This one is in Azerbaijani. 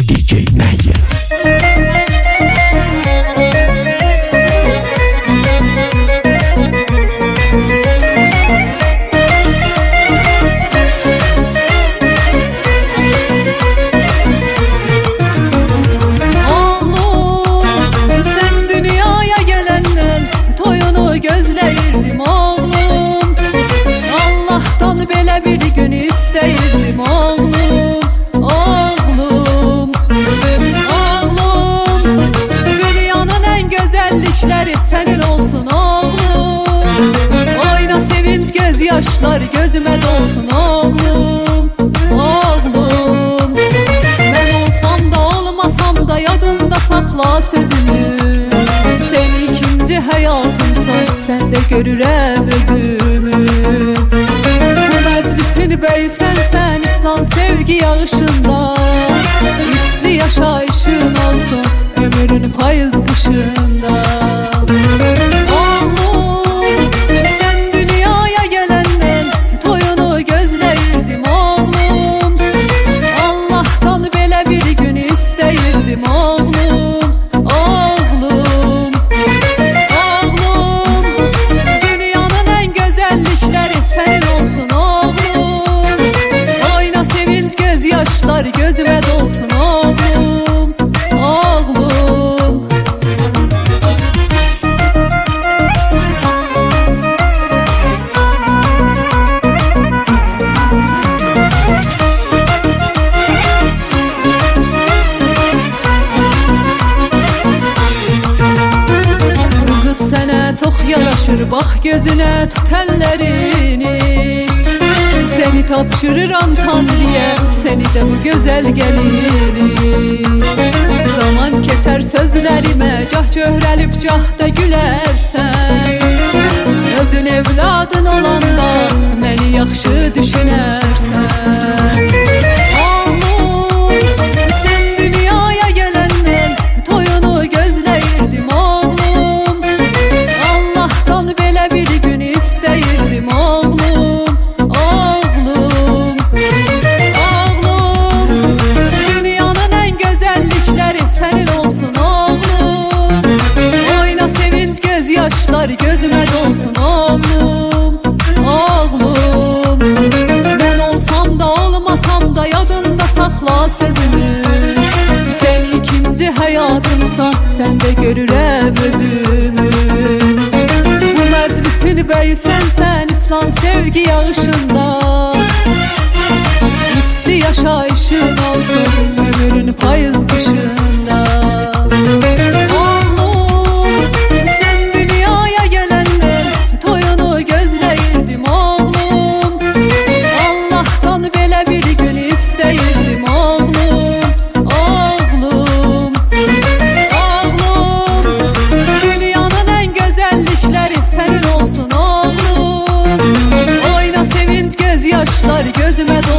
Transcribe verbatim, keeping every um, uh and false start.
D J Meyer. Gözləyirdim oğlum, Allah'tan belə bir gün istəyirdim oğlum, oğlum, oğlum. Dünyanın ən gözəllikləri sənin olsun oğlum. Oyna sevinç göz yaşlar gözümə dolsun oğlum, oğlum. Mən olsam da olmasam da yadında saxla sözümü. Seni ikinci həyatımsan, sən də görürəm özümü. Bu məclisin bəysən sən İslam sevgi yağışında. İsli yaşayışın olsun ömrün payız qışında. Oğlum, sən dünyaya gələndən toyunu gözləyirdim oğlum. Allah'tan belə bir gün istəyirdim oğlum. Gözüme dolsun oğlum, oğlum. Bu kız sənə çox yaraşır, bax gözünə tut əllərini. Seni tapşırıram Tanrı'ya, seni de bu güzel gelini. Zaman keçər sözlərimə, cah köhrəlib cah da gülərsən. Özün evladın olanda məni yaxşı düşünərsən. Oğlum, sən dünyaya gələndən toyunu gözləyirdim oğlum. Allah'tan belə bir gün istəyirdim oğlum. Yaşlar gözüme dolsun oğlum, oğlum. Ben olsam da olmasam da yadında saxla sözümü. Sen ikinci həyatımsan, sən də görürəm özümü. Bu məclisin bəysən sən İslam sevgi yağışında. İsli yaşayışın olsun ömrün payız qışında. Yaşlar gözüme dolsun.